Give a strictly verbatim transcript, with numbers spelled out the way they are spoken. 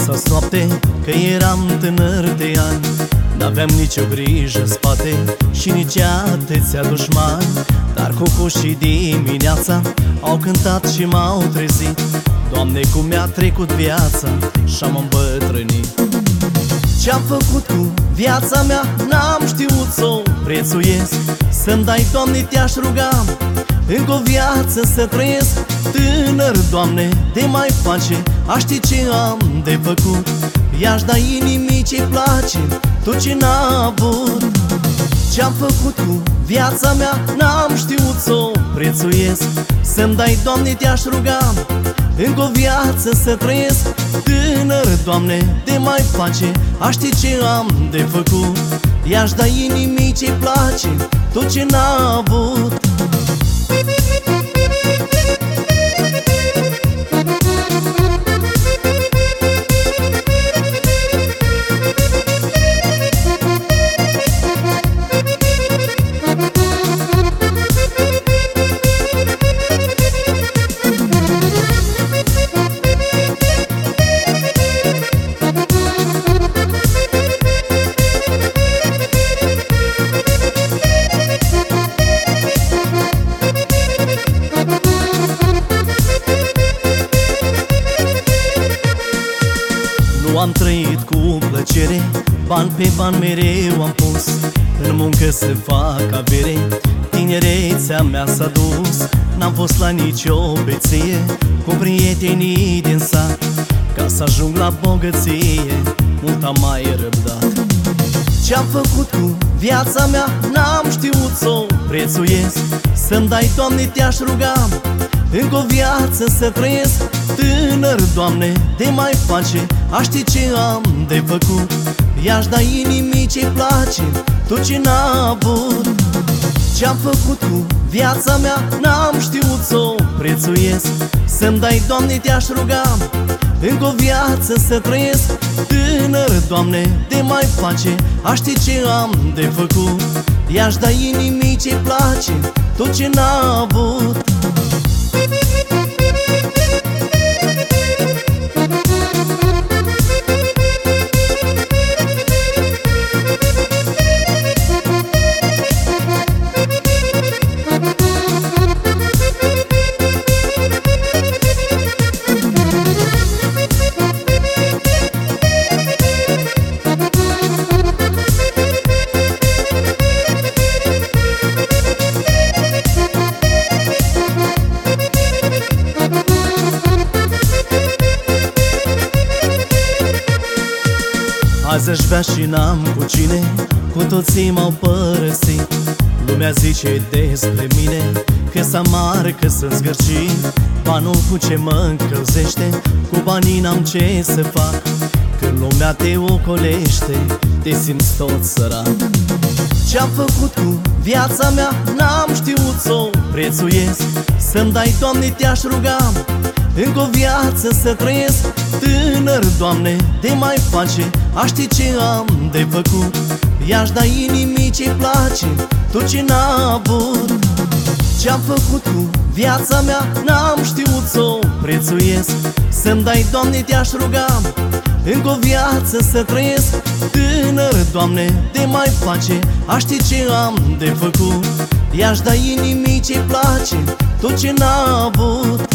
Visas noapte că eram tânăr de ani, n-aveam nicio grijă în spate și nici atâția dușmani. Dar cucușii dimineața au cântat și m-au trezit. Doamne, cum mi-a trecut viața și-am îmbătrânit. Ce-am făcut cu viața mea n-am știut să o prețuiesc. Să-mi dai, Doamne, te-aș ruga încă o viață să trăiesc. Tânăr, Doamne, de mai face, aș ști ce am de făcut. I-aș da inimii ce-i place, tot ce n-a avut. Ce-am făcut cu viața mea n-am știut să o prețuiesc. Să-mi dai, Doamne, te-aș ruga încă o viață să trăiesc. Tânăr, Doamne, de mai face, aș ști ce am de făcut. I-aș da inimii ce-i place, tot ce n-a avut. Nu am trăit cu plăcere, bani pe bani mereu am pus, în muncă să fac avere. Tinerețea mea s-a dus, n-am fost la nicio beție, cu prietenii din sat, ca să ajung la bogăție, mult am mai răbdat. Ce-am făcut cu viața mea n-am știut să o prețuiesc. Să-mi dai, Doamne, te-aș ruga încă o viață să trăiesc. Tânăr, Doamne, de mai face, aș ști ce am de făcut. I-aș da inimii ce-i place, tot ce n-a avut. Ce-am făcut cu viața mea n-am știut să o prețuiesc. Să-mi dai, Doamne, te-aș ruga încă o viață să trăiesc. Tânăr, Doamne, de mai face, aș ști ce am de făcut. I-aș da inimii ce-i place, tot ce n-a avut. Azi aș vrea și n-am cu cine, cu toții m-au părăsit. Lumea zice despre mine că s-am mare, că sunt zgârcit. Banul cu ce mă încălzește, cu banii n-am ce să fac. Când lumea te ocolește, te simți tot sărac. Ce-am făcut cu viața mea n-am știut să o prețuiesc. Să-mi dai, Doamne, te-aș ruga încă o viață să trăiesc. Tânăr, Doamne, de mai face, aș ști ce am de făcut. I-aș da inimii ce-i place, tot ce n-a avut. Ce-am făcut cu viața mea n-am știut să o prețuiesc. Să-mi dai, Doamne, te-aș ruga încă o viață să trăiesc. Tânăr, Doamne, de mai face, aș ști ce am de făcut. I-aș da inimii ce-i place, tot ce n-a avut.